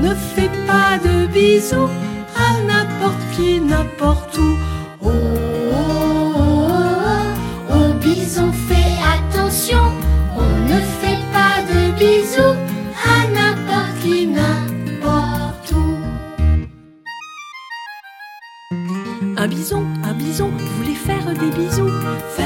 ne fait pas de bisous à n'importe qui, n'importe où. Oh, oh, oh, oh, au bison fais attention, on ne fait pas de bisous à n'importe qui, n'importe où. Un bison voulait faire des bisous.